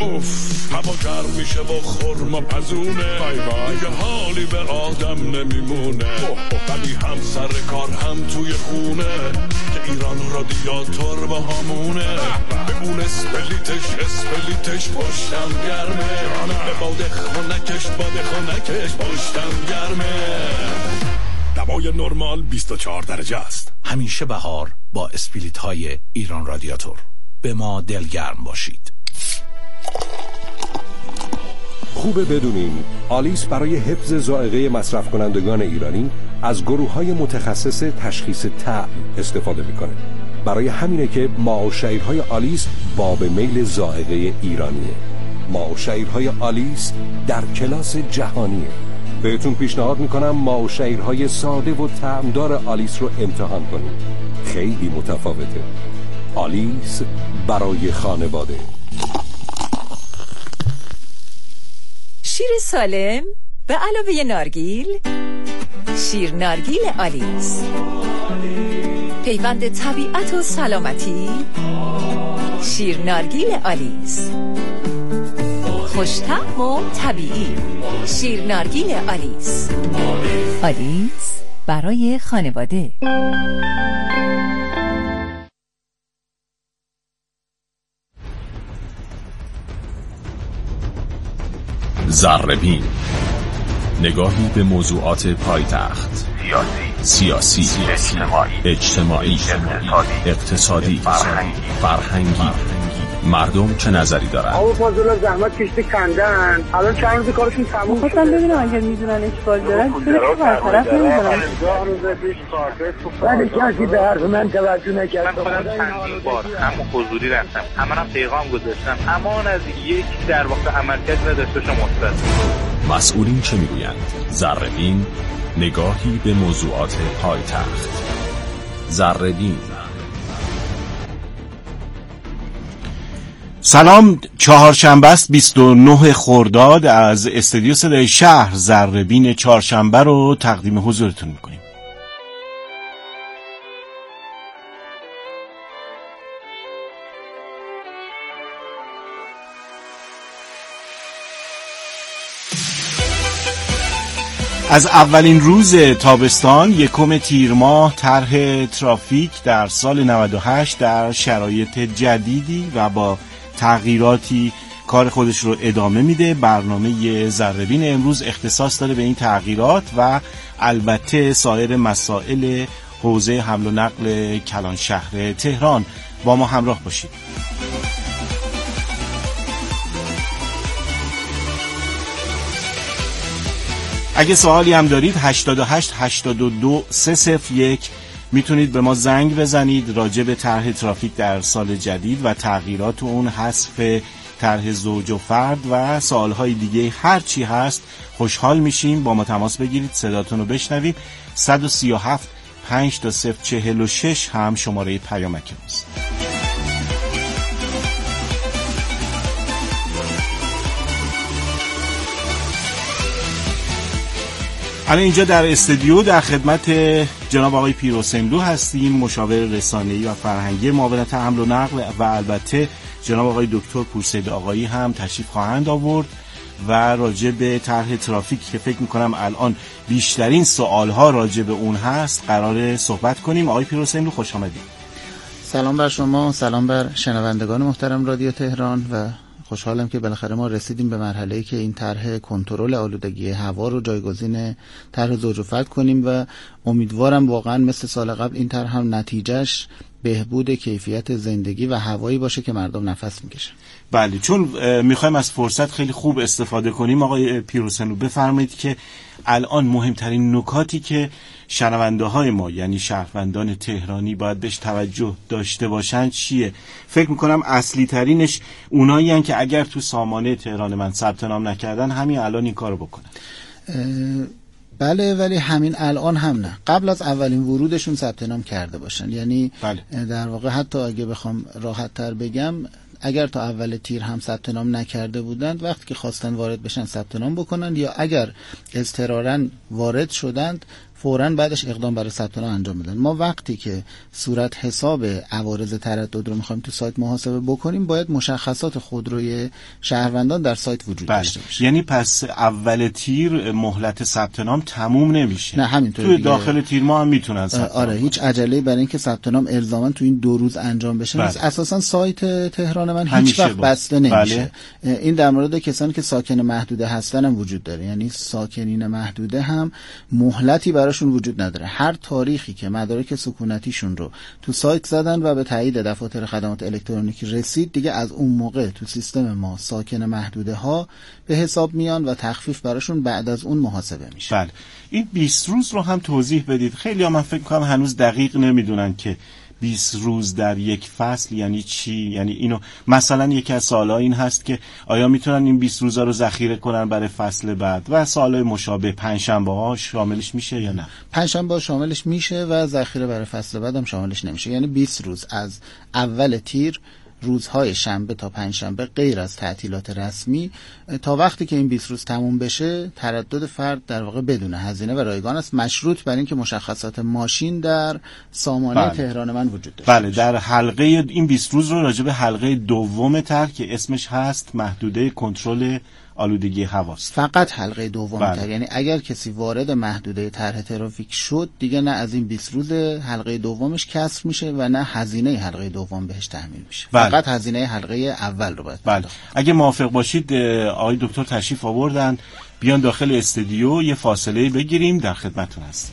اوف هوا گرم میشه با خرما پزونه، دیگه حالی به آدم نمیمونه. ولی هم سر کار هم توی خونه که ایران رادیاتور با همونه. به اون اسپلیتش پشتم گرمه، به باد خونکش پشتم گرمه. دوای نرمال 24 درجه است. همیشه بهار با اسپلیت های ایران رادیاتور. به ما دلگرم باشید. خوبه بدونین آلیس برای حفظ ذائقه مصرف کنندگان ایرانی از گروه‌های متخصص تشخیص طعم استفاده میکنه. برای همینه که ماء و شعیرهای آلیس باب میل ذائقه ایرانیه. ماء و شعیرهای آلیس در کلاس جهانیه. بهتون پیشنهاد میکنم ماء و شعیرهای ساده و طعمدار آلیس رو امتحان کنید. خیلی متفاوته. آلیس برای خانواده. شیر سالم به علاوه نارگیل، شیر نارگیل آلیس، پیوند طبیعت و سلامتی. شیر نارگیل آلیس، خوش‌طعم و طبیعی. شیر نارگیل آلیس. آلیس برای خانواده. ذره‌بین، نگاهی به موضوعات پایتخت، سیاسی، اجتماعی، اقتصادی، فرهنگی. مردم چه نظری دارن؟ آقا فاضل زحمت کشته کندن، الان چند روز کارشون تموم شده. خواستم ببینم اگر میدونن اشکال دارن چرا برطرف نمی‌کنن؟ ولی کسی به حرف من توجه نکرد. من خودم چندین بار هم حضوری رفتم، هم پیغام گذاشتم، اما از یک در واقع عملکرد نداشته شما مثبت. مسئولین چه میگویند؟ ذره‌بین، نگاهی به موضوعات پایتخت. ذره‌بین. سلام، چهارشنبه است 29 خرداد. از استودیو صدای شهر ذره‌بین چهارشنبه رو تقدیم حضورتون میکنیم. از اولین روز تابستان، یکم تیر ماه، طرح ترافیک در سال 98 در شرایط جدیدی و با تغییراتی کار خودش رو ادامه میده. برنامه ذره‌بین امروز اختصاص داره به این تغییرات و البته سایر مسائل حوزه حمل و نقل کلان شهر تهران. با ما همراه باشید. اگه سوالی هم دارید 88 82 301 میتونید به ما زنگ بزنید راجع به طرح ترافیک در سال جدید و تغییرات اون، حذف طرح زوج و فرد و سوالهای دیگه. هر چی هست خوشحال میشیم با ما تماس بگیرید، صداتون رو بشنویم. 137 5 تا 046 هم شماره پیامک ماست. الان اینجا در استودیو در خدمت جناب آقای پیروسملو هستیم، مشاور رسانه‌ای و فرهنگی معاونت حمل و نقل، و البته جناب آقای دکتر پورسید آقایی هم تشریف خواهند آورد و راجع به طرح ترافیک که فکر می‌کنم الان بیشترین سوال‌ها راجع به اون هست قراره صحبت کنیم. آقای پیروسملو خوش آمدید. سلام بر شما، سلام بر شنوندگان محترم رادیو تهران و خوشحالم که بالاخره ما رسیدیم به مرحله‌ای که این طرح کنترل آلودگی هوا رو جایگزین طرح زوج و فرد کنیم و امیدوارم واقعا مثل سال قبل این طرح هم نتیجهش بهبود کیفیت زندگی و هوایی باشه که مردم نفس میکشن. بله، چون میخوایم از فرصت خیلی خوب استفاده کنیم. آقای پیروسملو بفرمایید که الان مهمترین نکاتی که شنونده های ما یعنی شهروندان تهرانی باید بهش توجه داشته باشن چیه؟ فکر میکنم اصلی ترینش اونایی هن که اگر تو سامانه تهران من ثبت نام نکردن همین الان این کارو بکنن. بله، ولی همین الان هم نه، قبل از اولین ورودشون ثبت نام کرده باشن. یعنی بله. در واقع حتی اگه بخوام راحت تر بگم، اگر تا اول تیر هم ثبت نام نکرده بودند، وقتی که خواستن وارد بشن ثبت نام بکنن، یا اگر اضطراراً وارد شدند فوراً بعدش اقدام برای ثبت نام انجام بدن. ما وقتی که صورت حساب عوارض تردد رو می‌خوایم تو سایت محاسبه بکنیم، باید مشخصات خودروی شهروندان در سایت وجود داشته باشه. یعنی پس اول تیر مهلت ثبت نام تموم نمیشه. نه همینطور تو داخل تیر ما هم میتونن ثبت آره هیچ عجله‌ای برای اینکه ثبت نام الزاما تو این 2 روز انجام بشه نیست. اساسا سایت تهران من هیچ وقت بسته نمیشه. این در مورد کسانی که ساکن محدوده هستن هم وجود داره، یعنی ساکنین محدوده هم مهلتی براشون وجود نداره. هر تاریخی که مدارک سکونتیشون رو تو سایت زدن و به تایید دفاتر خدمات الکترونیکی رسید، دیگه از اون موقع تو سیستم ما ساکن محدوده ها به حساب میان و تخفیف براشون بعد از اون محاسبه میشه. بله. این 20 روز رو هم توضیح بدید. خیلی ها من فکر کنم هنوز دقیق نمیدونن که 20 روز در یک فصل یعنی چی. یعنی اینو مثلا یکی از سوال‌ها این هست که آیا میتونن این 20 روزا رو ذخیره کنن برای فصل بعد و سوالای مشابه. پنجشنبه‌ها شاملش میشه یا نه؟ پنجشنبه شاملش میشه و ذخیره برای فصل بعد هم شاملش نمیشه. یعنی 20 روز از اول تیر، روزهای شنبه تا پنجشنبه غیر از تعطیلات رسمی، تا وقتی که این 20 روز تموم بشه تردد فرد در واقع بدون هزینه و رایگان است، مشروط بر اینکه مشخصات ماشین در سامانه تهران من وجود داشته. بله. در حلقه این 20 روز رو راجع به حلقه دوم طرح که اسمش هست محدوده کنترل آلودگی هواست. فقط حلقه دوم طرح. یعنی اگر کسی وارد محدوده طرح ترافیک شد، دیگه نه از این 20 روز حلقه دومش کسر میشه و نه هزینه حلقه دوم بهش تحمیل میشه. فقط هزینه حلقه اول رو باید بله. اگه موافق باشید آقای دکتر تشریف آوردن، بیان داخل استودیو یه فاصله بگیریم، در خدمتتون هستیم.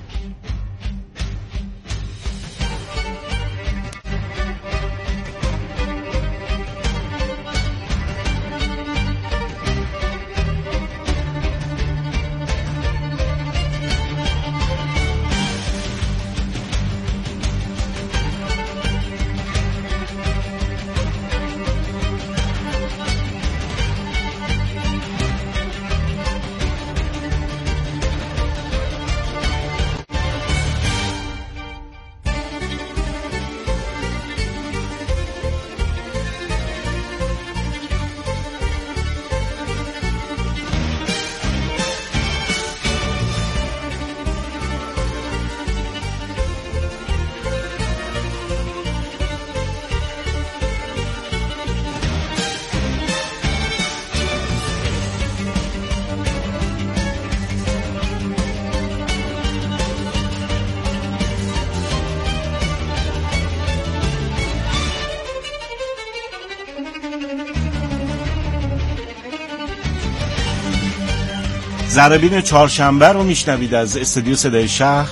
ضربین چهارشنبه رو میشنوید از استودیو صدای شهر.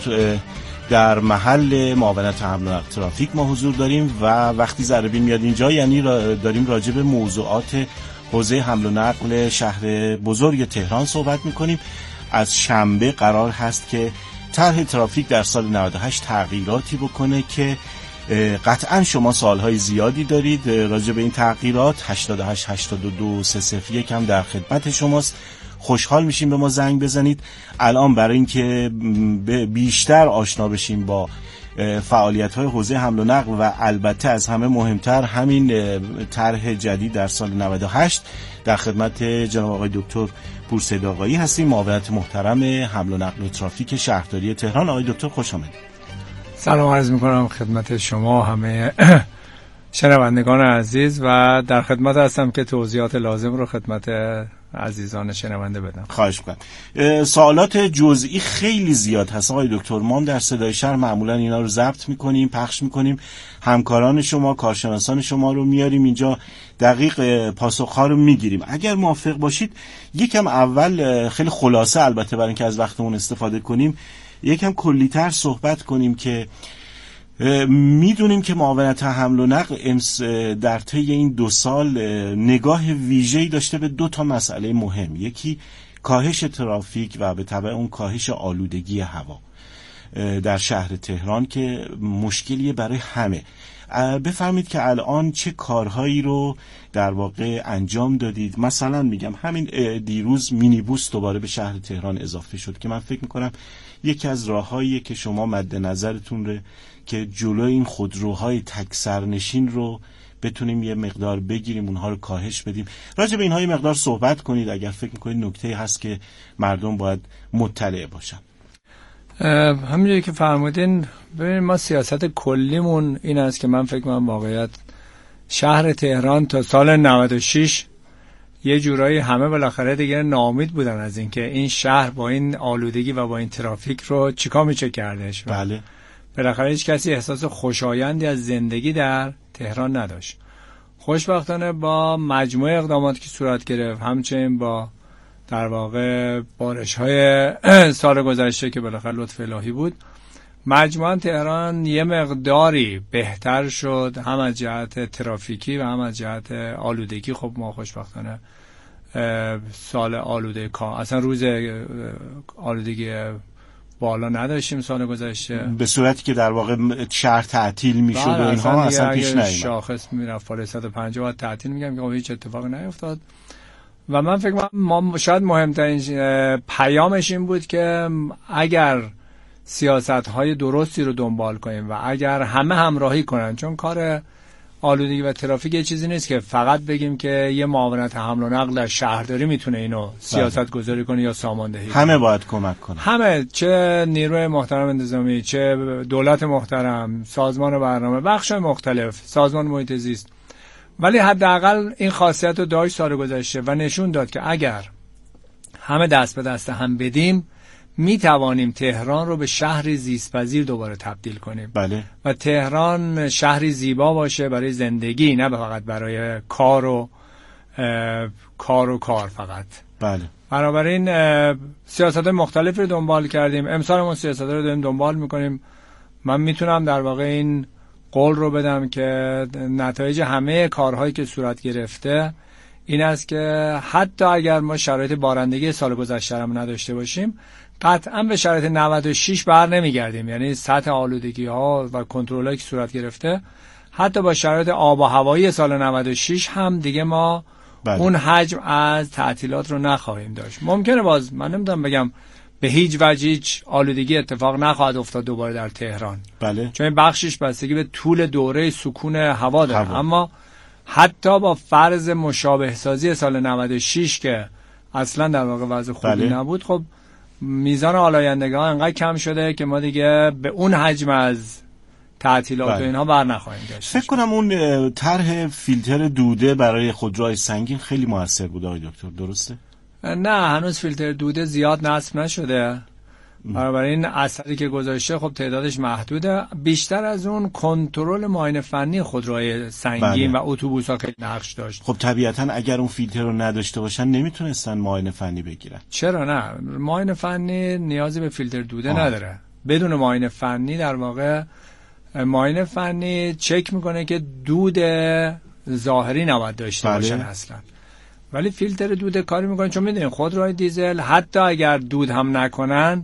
در محل معاونت حمل و نقل ترافیک ما حضور داریم و وقتی ضربین میاد اینجا یعنی داریم راجع به موضوعات حوزه حمل و نقل شهر بزرگ تهران صحبت میکنیم. از شنبه قرار هست که طرح ترافیک در سال 98 تغییراتی بکنه که قطعا شما سالهای زیادی دارید راجع به این تغییرات. 88 82 301 هم در خدمت شماست. خوشحال میشیم به ما زنگ بزنید. الان برای اینکه بیشتر آشنا بشیم با فعالیت‌های حوزه حمل و نقل و البته از همه مهمتر همین طرح جدید در سال 98 در خدمت جناب آقای دکتر پورسید آقایی هستیم، معاونت محترم حمل و نقل و ترافیک شهرداری تهران. آقای دکتر خوش آمدید. سلام عرض می‌کنم خدمت شما همه شنوندگان عزیز و در خدمت هستم که توضیحات لازم رو خدمت عزیزان شنونده بدم. خواهش می‌کنم. سوالات جزئی خیلی زیاد هست آقای دکتر. ما در صدای شهر معمولا اینا رو ضبط می‌کنیم، پخش می‌کنیم. همکاران شما، کارشناسان شما رو میاریم اینجا، دقیق پاسخ‌ها رو می‌گیریم. اگر موافق باشید یکم اول خیلی خلاصه، البته برای اینکه از وقتمون استفاده کنیم، یکم کلی‌تر صحبت کنیم که میدونیم که معاونت حمل و نقل در طی این 2 سال نگاه ویژه‌ای داشته به 2 تا مسئله مهم. یکی کاهش ترافیک و به تبع اون کاهش آلودگی هوا در شهر تهران که مشکلیه برای همه. بفرمایید که الان چه کارهایی رو در واقع انجام دادید. مثلا میگم همین دیروز مینیبوس دوباره به شهر تهران اضافه شد که من فکر میکنم یکی از راههاییه که شما مد نظرتون ره که جلوی این خودروهای تک سرنشین رو بتونیم یه مقدار بگیریم، اونها رو کاهش بدیم. راجع به اینها یه مقدار صحبت کنید اگر فکر میکنید نکته هست که مردم باید مطلع باشن. همونجوری که فرمودین، ببینید ما سیاست کلیمون این است که من فکر کنم واقعیت شهر تهران تا سال 96 یه جورایی همه بالاخره دیگه ناامید بودن از اینکه این شهر با این آلودگی و با این ترافیک رو چیکار میشه کردش. بله. بالاخره هیچ کسی احساس خوشایندی از زندگی در تهران نداشت. خوشبختانه با مجموعه اقداماتی که صورت گرفت، همچنین با در واقع بارش‌های سال گذشته که بالاخره لطف الهی بود، مجموعاً تهران یه مقداری بهتر شد، هم از جهت ترافیکی و هم از جهت آلودگی. خب ما خوشبختانه سال آلوده اصلا روز آلودگی بالا نداشتیم سال گذشته، به صورتی که در واقع شهر تعطیل میشد و اینها اصلا پیش نیامد. شاخص میرفت فال 150 بعد تعطیل، میگم که هیچ اتفاقی نیفتاد. و من فکر کنم ما شاید مهمترین پیامش این بود که اگر سیاست‌های درستی رو دنبال کنیم و اگر همه همراهی کنن، چون کار آلودگی و ترافیک یه چیزی نیست که فقط بگیم که یه معاونت حمل و نقل از شهرداری میتونه اینو سیاست گذاری کنه یا ساماندهی کنه. همه باید کمک کنن، همه، چه نیروی محترم انتظامی، چه دولت محترم، سازمان برنامه، بخش‌های مختلف، سازمان محیط زیست. ولی حداقل این خاصیت رو داشت سال گذشته و نشون داد که اگر همه دست به دست هم بدیم می توانیم تهران رو به شهری زیست‌پذیر دوباره تبدیل کنیم. بله. و تهران شهری زیبا باشه برای زندگی، نه فقط برای کار و کار فقط. بله. بنابراین سیاست‌های مختلفی رو دنبال کردیم، امسال ما سیاست‌ها رو داریم دنبال می‌کنیم. من میتونم در واقع این قول رو بدم که نتایج همه کارهایی که صورت گرفته این است که حتی اگر ما شرایط بارندگی سال گذشته رو نداشته باشیم، قطعا به شرایط 96 بر نمیگردیم. یعنی سطح آلودگی ها و کنترل‌هایی که صورت گرفته، حتی با شرایط آب و هوایی سال 96 هم دیگه ما اون حجم از تعطیلات رو نخواهیم داشت. ممکنه باز من نمیدونم بگم به هیچ وجه هیچ آلودگی اتفاق نخواهد افتاد دوباره در تهران. بله. چون این بخشش بستگی به طول دوره سکون هوا داره. اما حتی با فرض مشابه سازی سال 96 که اصلا در واقع وضع خوبی نبود، خب میزان آلایندگی ها انقدر کم شده که ما دیگه به اون حجم از تعطیلات و اینها بر نخواهیم گشت. فکر کنم اون طرح فیلتر دوده برای خودروهای سنگین خیلی موثر بود آقای دکتر، درسته؟ نه، هنوز فیلتر دوده زیاد نصب نشده. بنابراین اثری که گذاشته خب تعدادش محدوده. بیشتر از اون کنترل معاینه فنی خودروهای سنگین و اتوبوس‌ها خیلی نقش داشت. خب طبیعتاً اگر اون فیلتر رو نداشته باشن نمیتونستن معاینه فنی بگیرن. چرا نه؟ معاینه فنی نیازی به فیلتر دوده نداره. بدون معاینه فنی در واقع معاینه فنی چک میکنه که دود ظاهری نباید داشته باشن اصلا. ولی فیلتر دوده کاری میکنه، چون میدونین خودروهای دیزل حتی اگر دود هم نکنن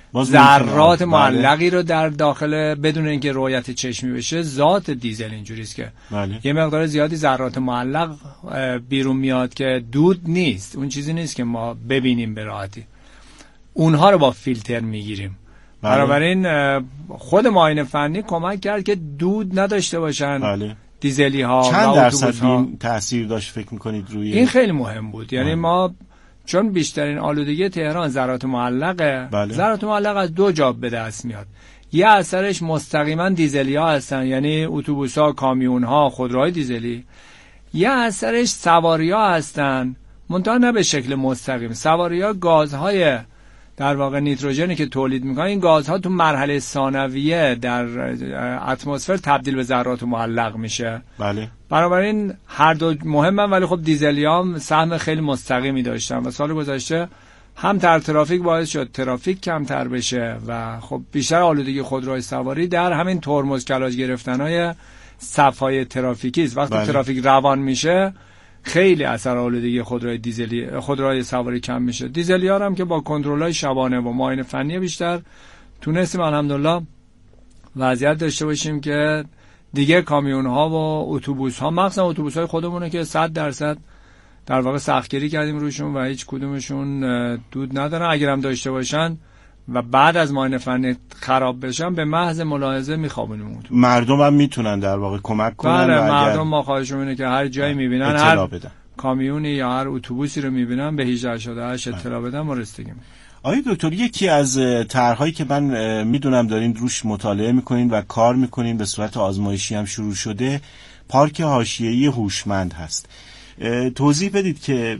ذرات معلقی رو در داخل بدون اینکه رؤیت چشمی بشه، ذات دیزل اینجوریست که یه مقدار زیادی ذرات معلق بیرون میاد که دود نیست، اون چیزی نیست که ما ببینیم به راحتی، اونها رو با فیلتر میگیریم. بنابراین خود معاینه فنی کمک کرد که دود نداشته باشن دیزلی ها. چند درصد این تأثیر داشت فکر میکنید روی این؟ خیلی مهم بود. یعنی ما چون بیشترین آلودگی تهران ذرات معلقه، ذرات معلق از دو جا به دست میاد. یه اثرش مستقیما دیزلی ها هستن، یعنی اتوبوس ها، کامیون ها، خودروهای دیزلی. یه اثرش سواری ها هستن، منتها نه به شکل مستقیم. سواری ها گازهای در واقع نیتروژنی که تولید میکنن، این گازها تو مرحله ثانویه در اتمسفر تبدیل به ذرات معلق میشه. بله. بنابراین هر دو مهمن، ولی خب دیزلیام سهم خیلی مستقیمی داشتن و سال گذشته هم ترافیک باعث شد ترافیک کمتر بشه و خب بیشتر آلودگی خودروهای سواری در همین ترمز کلاژ گرفتنهای صفهای ترافیکی است. وقتی ترافیک روان میشه خیلی اثر آلودگی خودروهای سواری کم میشه. دیزلی‌ها هم که با کنترل‌های شبانه و معاینه فنی بیشتر تونستیم الحمدلله وضعیت داشته باشیم که دیگه کامیون‌ها و اتوبوس‌ها، مخصوصا اتوبوس‌های خودمونه که 100% در واقع سختگیری کردیم روشون و هیچ کدومشون دود ندارن. اگر هم داشته باشن و بعد از معاینه فنی خراب بشن به محض ملاحظه میخوابونیم. مردم هم میتونن در واقع کمک کنن. بله، مردم ما خواهشون اینه که هر جایی میبینن، هر کامیونی یا هر اتوبوسی رو میبینن به 1888 اطلاع بدن، ما رسیدگیم. آقای دکتر، یکی از طرح‌هایی که من میدونم دارین روش مطالعه میکنین و کار میکنین، به صورت آزمایشی هم شروع شده، پارک حاشیه‌ای هوشمند هست. توضیح بدید که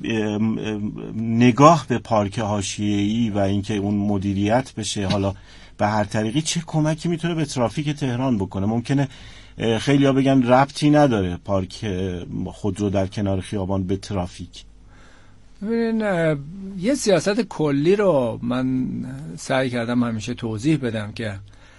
نگاه به پارک حاشیه‌ای و اینکه اون مدیریت بشه حالا به هر طریقی چه کمکی میتونه به ترافیک تهران بکنه. ممکنه خیلی‌ها بگن ربطی نداره پارک خودرو در کنار خیابان به ترافیک. ببینین، یه سیاست کلی رو من سعی کردم همیشه توضیح بدم که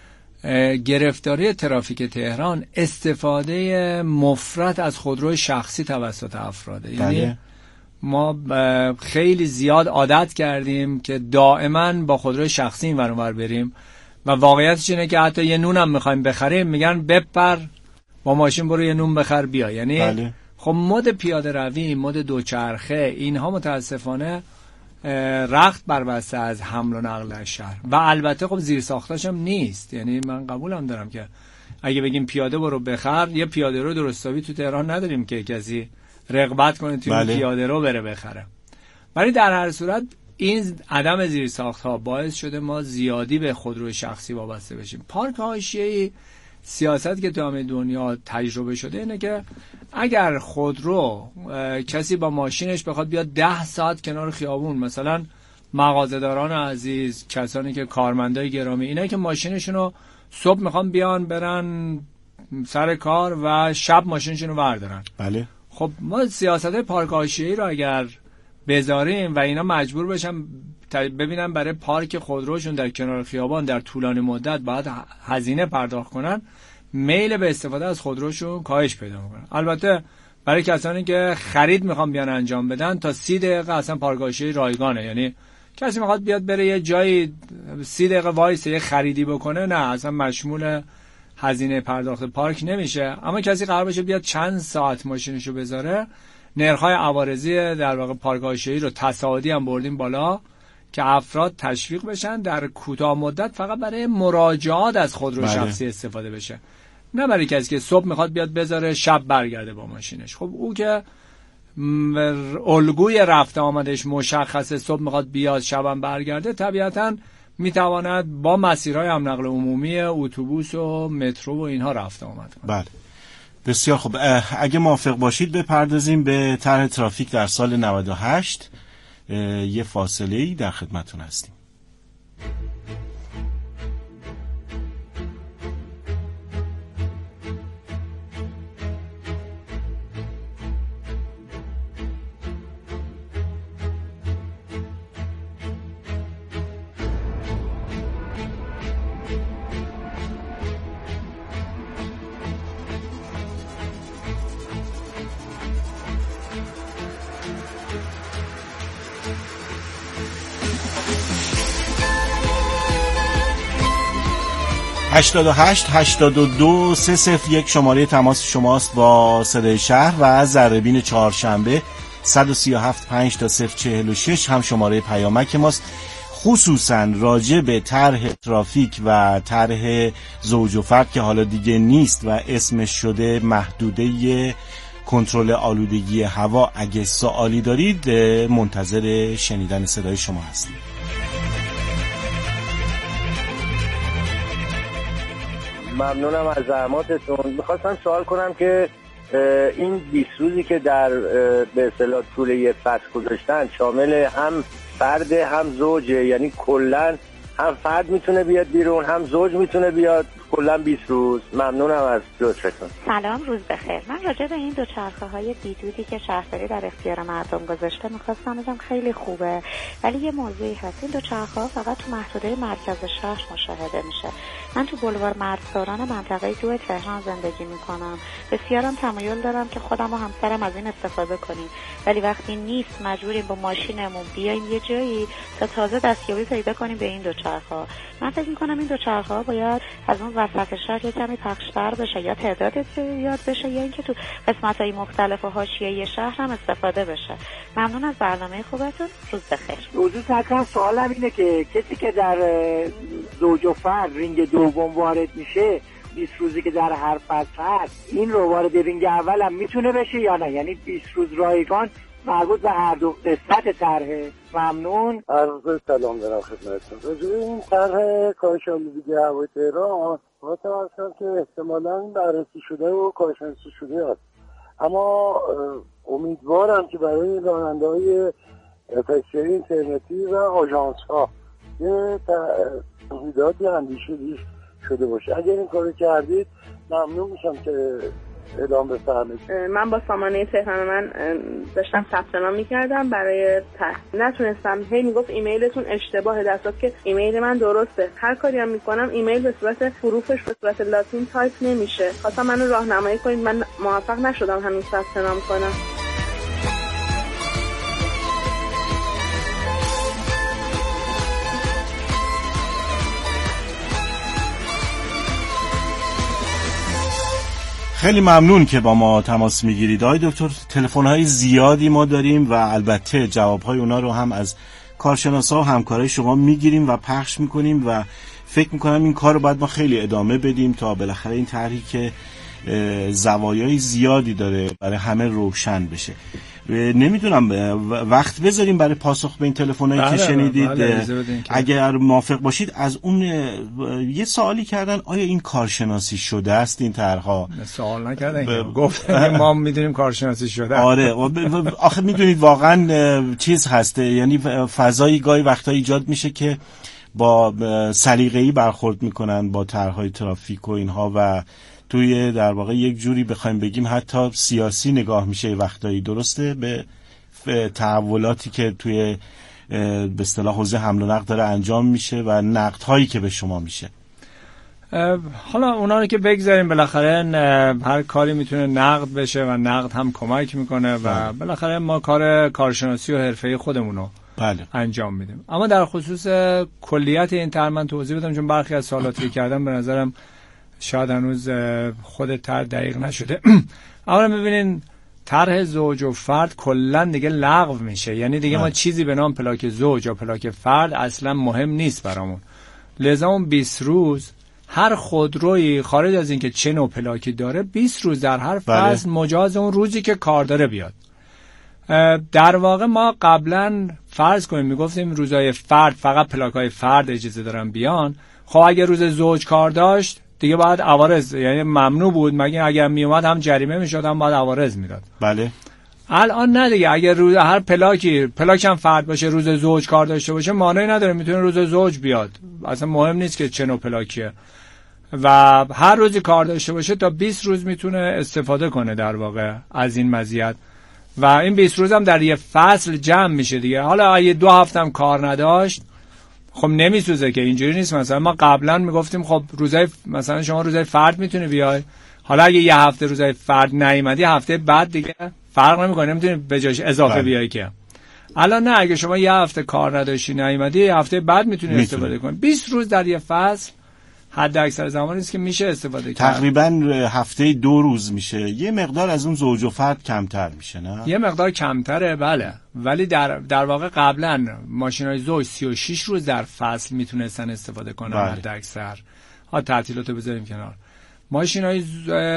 گرفتاری ترافیک تهران استفاده مفرط از خودروی شخصی توسط افراده. یعنی ما خیلی زیاد عادت کردیم که دائما با خودروی شخصی این ور اون ور بریم و واقعیتش اینه که حتی یه نونم میخوایم بخریم میگن بپر با ماشین برو یه نون بخر بیا. یعنی خب مد پیاده روی، مد دوچرخه، اینها متاسفانه رخت بربسته از حمل و نقل در شهر و البته خب زیر ساختاش هم نیست. یعنی من قبولم دارم که اگه بگیم پیاده برو بخر، یه پیاده رو درستابی تو تهران نداریم که کسی رغبت کنه توی پیاده رو بره بخره. ولی در هر صورت این عدم زیر ساخت‌ها باعث شده ما زیادی به خودروی شخصی وابسته بشیم. پارک حاشیه‌ای سیاست که تو همه دنیا تجربه شده اینه که اگر خودرو کسی با ماشینش بخواد بیاد 10 ساعت کنار خیابون، مثلا مغازه‌داران عزیز، کسانی که کارمندای گرامی، اینا که ماشینشونو صبح میخوان بیان برن سر کار و شب ماشینشونو بردارن، بله، خب ما سیاست پارک حاشیه‌ای رو اگر بذاریم و اینا مجبور بشن ببینن برای پارک خودروشون در کنار خیابان در طولانی مدت باید هزینه پرداخت کنن، میل به استفاده از خودروشون کاهش پیدا میکنه. البته برای کسانی که خرید میخوان بیان انجام بدن تا 30 دقیقه اصلا پارک حاشیه‌ای رایگانه. یعنی کسی میخواد بیاد بره یه جایی 30 دقیقه وایسه یه خریدی بکنه، نه اصلا مشمول هزینه پرداخت پارک نمیشه. اما کسی قرار باشه بیاد چند ساعت ماشینشو بذاره، نرخ‌های عوارضی در واقع پارک حاشیه‌ای رو تصاعدی هم بردیم بالا که افراد تشویق بشن در کوتاه مدت فقط برای مراجعات از خودرو شخصی استفاده بشه، نه برای کسی که صبح میخواد بیاد بذاره شب برگرده با ماشینش. خب او که الگوی رفته آمدش مشخصه، صبح میخواد بیاد شبم برگرده، طبیعتاً میتواند با مسیرهای هم نقل عمومی، اتوبوس و مترو و اینها رفته آمد. بله، بسیار خوب. اگه موافق باشید بپردازیم به طرح ترافیک در سال 98. یه فاصله‌ای در خدمتتون هستیم. هشتاد 82 301 شماره تماس شماست با صدای شهر و ذره‌بین چهارشنبه 137 5 تا 046 هم شماره پیامک ماست. خصوصا راجع به طرح ترافیک و طرح زوج و فرد که حالا دیگه نیست و اسمش شده محدوده کنترل آلودگی هوا، اگه سوالی دارید منتظر شنیدن صدای شما هستیم. ممنونم از زحماتتون. میخواستم سوال کنم که این 20 روزی که در به اصطلاح طول یه فصل گذاشتن شامل هم فرد هم زوجه، یعنی کلا هم فرد میتونه بیاد بیرون هم زوج میتونه بیاد، کلا 20 روز؟ ممنونم از لطفتون. سلام، روز بخیر. من راجع به این دوچرخه‌های بیدودی که شهرداری در اختیار مردم گذاشته می‌خواستم بگم خیلی خوبه، ولی یه موضوعی هست، این دوچرخه‌ها فقط تو محدوده مرکز شهر مشاهده میشه. من تو بلوار مرزداران منطقه 2 تهران زندگی میکنم. بسیارم تمایل دارم که خودم و همسرم از این استفاده کنیم، ولی وقتی نیست مجبوریم با ماشینمون بیایم یه جایی تا تازه دستیابی پیدا کنیم به این دوچرخه‌ها. من فکر میکنم این دوچرخه‌ها باید از اون وسط شهر یه کمی پخش‌تر بشه، یا تعدادش زیاد بشه، یا اینکه تو قسمت‌های مختلف و حاشیه‌ای شهر هم استفاده بشه. ممنون از برنامه خوبتون. روز بخیر. حضور سوالم اینه که کسی که در زوج و فرد رینگ دوم وارد میشه 20 روزی که در هر فصل هست، این رو وارد رینگ اول هم میتونه بشه یا نه؟ یعنی 20 روز رایگان مربوط به هر دو قسمت طرحه. ممنون. عرض سلام دارم خدمتتون. راجع به این طرح کاهش آلودگی هوای تهران متوسط که احتمالاً بررسی شده و کارشناسی شده است، اما امیدوارم که برای راننده‌های تاکسی اینترنتی و آژانس‌ها یه توضیحاتی اندیشیده شده باشه. اگر این کارو کردید ممنون میشم که اعلام بفرمایید. من با سامانه تهران من داشتم ثبت نام می‌کردم برای نتونستم، هی میگفت ایمیلتون اشتباهه، در صورتی که ایمیل من درسته. هر کاری هم میکنم ایمیل به صورت حروفش به صورت لاتین تایپ نمیشه. خواستم منو راهنمایی کنید، من موفق نشدم همین ثبت نام کنم. خیلی ممنون که با ما تماس میگیرید آقای دکتر. تلفن‌های زیادی ما داریم و البته جواب‌های اونا رو هم از کارشناسا و همکارای شما میگیریم و پخش میکنیم و فکر میکنم این کار رو باید ما خیلی ادامه بدیم تا بالاخره این طرحی که زوایای زیادی داره برای همه روشن بشه. نمیدونم وقت بذاریم برای پاسخ به این تلفن‌هایی که شنیدید. اگر موافق باشید از اون یه سوالی کردن آیا این کارشناسی شده است این طرح‌ها؟ سوال نکردن، گفتن ما میدونیم کارشناسی شده. آره آخه میدونید واقعا چیز هسته، یعنی فضایی گاهی وقتا ایجاد میشه که با سلیقه‌ای برخورد میکنن با طرح‌های ترافیک و اینها و توی در واقع یک جوری بخوایم بگیم حتی سیاسی نگاه میشه وقتایی، درسته، به تحولاتی که توی به اصطلاح حوزه حمل و نقل داره انجام میشه و نقدهایی که به شما میشه. حالا اونا رو که بگذاریم، بالاخره هر کاری میتونه نقد بشه و نقد هم کمک میکنه و بالاخره ما کارشناسی و حرفه‌ای خودمونو انجام میدیم. اما در خصوص کلیت این طرح من توضیح بدم، چون برخی از سوالاتی که کردم به نظرم شاید هنوز خود طرح دقیق نشده. اولا ببینین طرح زوج و فرد کلا دیگه لغو میشه، یعنی دیگه ما چیزی به نام پلاک زوج یا پلاک فرد اصلا مهم نیست برامون. لذا اون 20 روز هر خودرویی خارج از اینکه چه نوع پلاکی داره 20 روز در هر فصل مجاز اون روزی که کار داره بیاد. در واقع ما قبلا فرض کنیم میگفتیم روزای فرد فقط پلاک‌های فرد اجازه دارن بیان. خب اگه روز زوج کار داشت دیگه باید عوارض، یعنی ممنوع بود، مگه اگر می اومد هم جریمه میشد هم باید عوارض میداد. بله. الان نه دیگه، اگر روز هر پلاک هم فرد باشه روز زوج کار داشته باشه مانعی نداره، میتونه روز زوج بیاد، اصلا مهم نیست که چه نوع پلاکیه و هر روزی کار داشته باشه تا 20 روز میتونه استفاده کنه در واقع از این مزیت و این 20 روز هم در یه فصل جمع میشه دیگه. حالا اگه 2 هفته هم کار نداشت خب نمیسوزه که، اینجوری نیست. مثلا ما قبلا میگفتیم خب روزای مثلا شما روزای فرد میتونی بیای، حالا اگه یه هفته روزای فرد نیومدی هفته بعد دیگه فرق نمیکنه، نمیتونی به جاش اضافه بیای که. الان نه، اگه شما یه هفته کار نداشتی نیومدی هفته بعد میتونی استفاده کنی. 20 روز در یه فصل حد اکثر زمانی است که میشه استفاده کرد. تقریبا هفته 2 روز میشه، یه مقدار از اون زوج و فرد کمتر میشه، نه؟ یه مقدار کمتره بله، ولی در واقع قبلا ماشینای زوج 36 روز در فصل میتونستن استفاده کنن حد اکثر. ها تعطیلاتو بذاریم کنار. ماشینای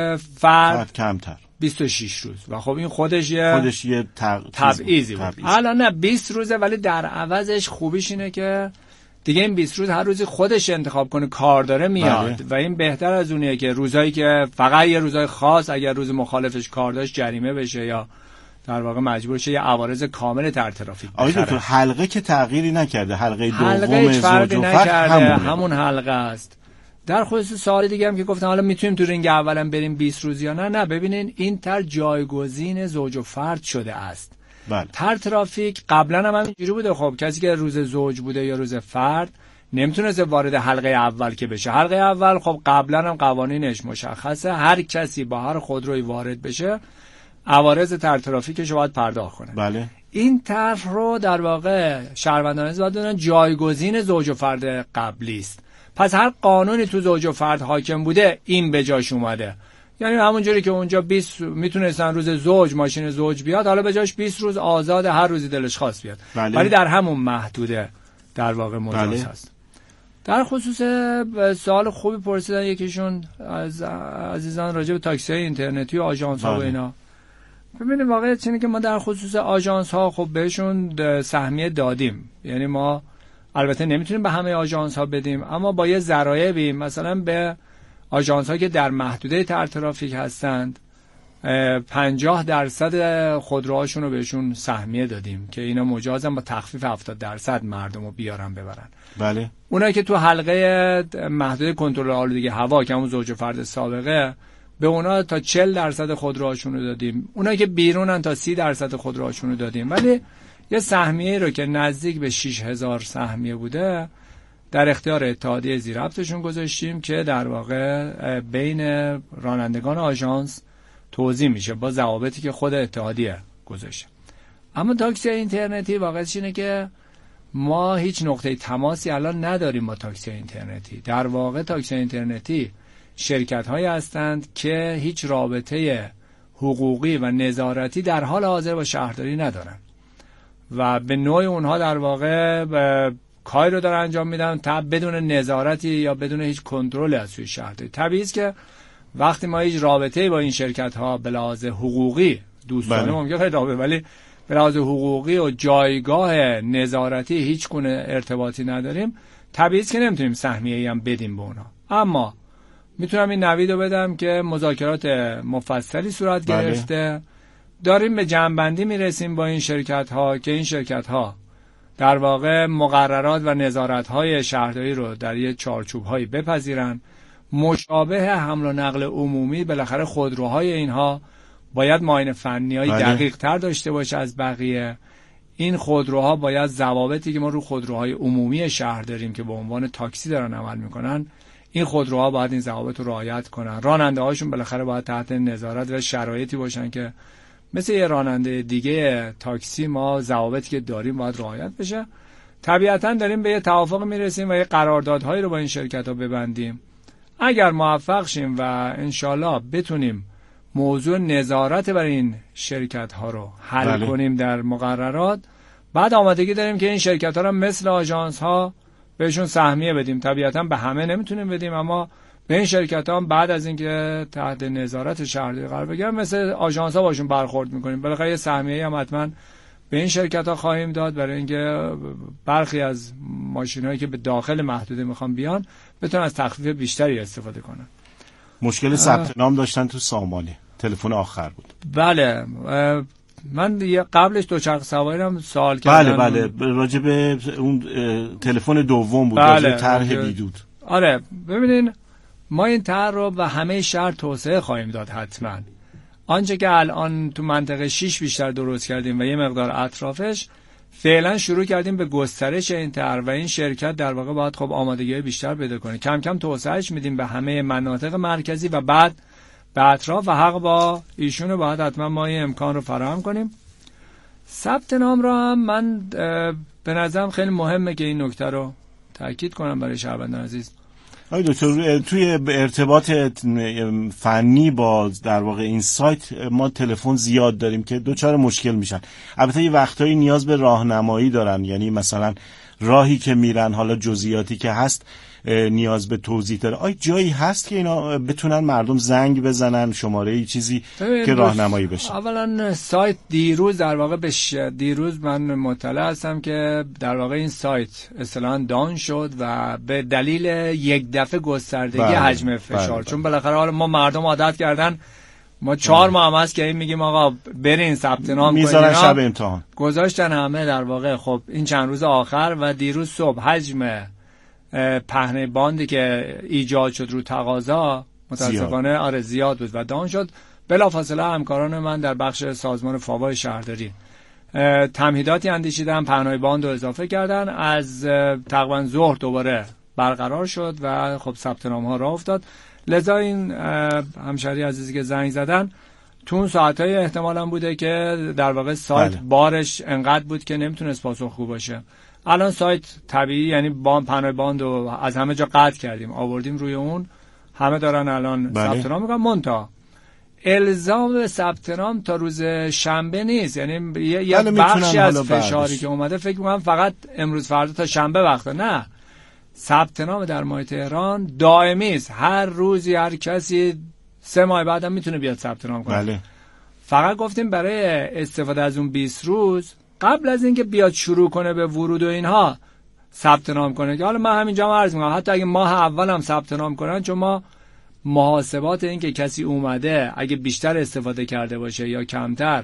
فرد کمتر 26 روز و خب این خودش یه تبعیضی بود. الان نه 20 روزه، ولی در عوضش خوبیش اینه که دیگه این 20 روز هر روزی خودش انتخاب کنه کار داره میاد و این بهتر از اونیه که روزایی که فقط یه روزای خاص اگر روز مخالفش کار داشت جریمه بشه یا در واقع مجبور شه یه عوارض کامل در ترافیک بخره. آقای دکتر حلقه که تغییری نکرده، حلقه دوم زوج و فرد همون حلقه است. در خصوص سوال دیگه هم که گفتم حالا میتونیم تو رینگ اولا بریم 20 روز یا نه ببینین این طرح جایگزین زوج و فرد شده است. طرح ترافیک قبلا هم اینجوری بوده، خب کسی که روز زوج بوده یا روز فرد نمیتونسته وارد حلقه اول که بشه. حلقه اول خب قبلا هم قوانینش مشخصه، هر کسی با هر خودروی وارد بشه عوارض طرح ترافیکش رو باید پرداخت کنه. بله. این طرح رو در واقع شهروندان باید بدونن جایگزین زوج و فرد قبلی است. پس هر قانونی تو زوج و فرد حاکم بوده این به جاش اومده، یعنی همون جوری که اونجا 20 میتونستن روز زوج ماشین زوج بیاد، حالا به جاش 20 روز آزاد هر روزی دلش خواست بیاد. ولی در همون محدوده در واقع مجاز هست. در خصوص سوال خوبی پرسیدن یکیشون از عزیزان راجع به تاکسی اینترنتی و آژانس ها و اینا. ببینید واقعیت اینه که ما در خصوص آژانس ها خب بهشون سهمیه دادیم، یعنی ما البته نمیتونیم به همه آژانس ها بدیم، اما با یه ذرایعی مثلا به آژانس ها که در محدوده ترافیک هستند 50% خودروهاشون رو بهشون سهمیه دادیم که اینا مجازن با تخفیف 70% مردم رو بیارن ببرن. بله. اونایی که تو حلقه محدوده کنترل آلودگی هوا که همون زوج و فرد سابقه، به اونا تا 40% خودروهاشون رو دادیم. اونایی که بیرونن تا 30% خودروهاشون رو دادیم. ولی یه سهمیه رو که نزدیک به 6000 سهمیه بوده در اختیار اتحادیه ذی‌ربطشون گذاشتیم که در واقع بین رانندگان آژانس توزیع میشه با ضوابطی که خود اتحادیه گذاشته. اما تاکسی اینترنتی واقعیتش اینه که ما هیچ نقطه تماسی الان نداریم با تاکسی اینترنتی. در واقع تاکسی اینترنتی شرکت هایی هستند که هیچ رابطه حقوقی و نظارتی در حال حاضر با شهرداری ندارن و به نوع اونها در واقع کاری رو دارن انجام میدن بدون نظارتی یا بدون هیچ کنترلی از سوی شهرداری. طبیعیه که وقتی ما هیچ رابطه‌ای با این شرکت ها به لحاظ حقوقی دوستانه ممکنه خیلی رابطه، ولی به لحاظ حقوقی و جایگاه نظارتی هیچ گونه ارتباطی نداریم، طبیعیه که نمیتونیم سهمیه‌ای هم بدیم به اونها. اما میتونم این نوید رو بدم که مذاکرات مفصلی صورت گرفته، داریم به جمع‌بندی میرسیم با این شرکت ها که این شرکت ها در واقع مقررات و نظارت های شهرداری رو در یک چارچوب هایی بپذیرن. مشابه حمل و نقل عمومی بالاخره خودروهای اینها باید معاینه فنی‌های دقیق تر داشته باشه از بقیه. این خودروها باید ضوابطی که ما رو خودروهای عمومی شهر داریم که به عنوان تاکسی دارن عمل میکنن، این خودروها باید این ضوابط رو رعایت کنن. راننده هاشون بالاخره باید تحت نظارت و شرایطی باشن که مثل یه راننده دیگه تاکسی ما ضوابطی که داریم باید رعایت بشه. طبیعتاً داریم به یه توافق میرسیم و یه قراردادهایی رو با این شرکت‌ها ببندیم. اگر موفق شیم و انشالله بتونیم موضوع نظارت بر این شرکت‌ها رو حل کنیم در مقررات، بعد آمادگی داریم که این شرکت‌ها رو مثل آژانس‌ها بهشون سهمیه بدیم. طبیعتاً به همه نمیتونیم بدیم، اما به این شرکت‌ها بعد از اینکه تحت نظارت شهرداری قرار بگیرن مثل آژانس‌ها باشون برخورد می‌کنیم. بالاخره یه سهمیه‌ای هم حتماً به این شرکت‌ها خواهیم داد برای اینکه برخی از ماشین‌هایی که به داخل محدوده میخوان بیان بتونن از تخفیف بیشتری استفاده کنن. مشکل ثبت نام داشتن تو سامانه، تلفن آخر بود. بله، من قبلش دوچرخه سواریم سوال کردم. بله راجع به اون تلفن دوم بود، راجع به طرح بیدود. آره ببینین ما این طرح رو به همه شهر توسعه خواهیم داد حتما. آنچه که الان تو منطقه 6 بیشتر درست کردیم و یه مقدار اطرافش فعلا شروع کردیم به گسترش این طرح و این شرکت در واقع باید خب آمادگی بیشتر پیدا کنه. کم کم توسعهش میدیم به همه مناطق مرکزی و بعد به اطراف و حق با ایشون رو باید حتما ما این امکان رو فراهم کنیم. ثبت نام رو هم من به نظرم خیلی مهمه که این نکته رو تاکید کنم برای شهروندان عزیز. آقای دکتر توی ارتباط فنی با در واقع این سایت ما تلفن زیاد داریم که دوچار مشکل میشن. البته یه وقتایی نیاز به راهنمایی دارن، یعنی مثلا راهی که میرن حالا جزئیاتی که هست نیاز به توضیح داره. آیا جایی هست که اینا بتونن مردم زنگ بزنن، شماره چیزی که راهنمایی بشه؟ اولا سایت دیروز در واقع دیروز من مطلع هستم که در واقع این سایت اصطلاحاً دان شد و به دلیل یک دفعه گستردگی حجم فشار چون بالاخره حالا ما مردم عادت کردن، ما 4 ماه هم هست که این میگیم آقا برین ثبت نام کنین، میذارن شب امتحان گذاشتن همه در واقع. خب این چند روز آخر و دیروز صبح حجم پهنه باندی که ایجاد شد رو تقاضا متاسفانه زیاد بود و دان شد. بلافاصله همکاران من در بخش سازمان فاوا شهرداری تمهیداتی اندیشیدن، پهنه باند رو اضافه کردن، از تقریبا ظهر دوباره برقرار شد و خب ثبت نام ها راه افتاد. لذا این همشهری عزیزی که زنگ زدن تو اون ساعت‌های احتمالاً بوده که در واقع سایت بارش انقدر بود که نمیتونست پاسخگو باشه. الان سایت طبیعی یعنی پهنای باند رو از همه جا قطع کردیم، آوردیم روی اون، همه دارن الان ثبت نام میکنن. منتها الزام ثبت نام تا روز شنبه نیست، یعنی یه بخشی از فشاری که اومده فکر میکنم فقط امروز فردا تا شنبه وقته. نه، ثبت نام در ماه تهران دائمی است، هر روزی هر کسی 3 ماه بعدم میتونه بیاد ثبت نام کنه. فقط گفتیم برای استفاده از اون 20 روز قبل از اینکه بیاد شروع کنه به ورود و اینها ثبت نام کنه. که حالا من همینجا عرض می‌کنم حتی اگه ماه اول هم ثبت نام کنن، چون ما محاسبات این که کسی اومده اگه بیشتر استفاده کرده باشه یا کمتر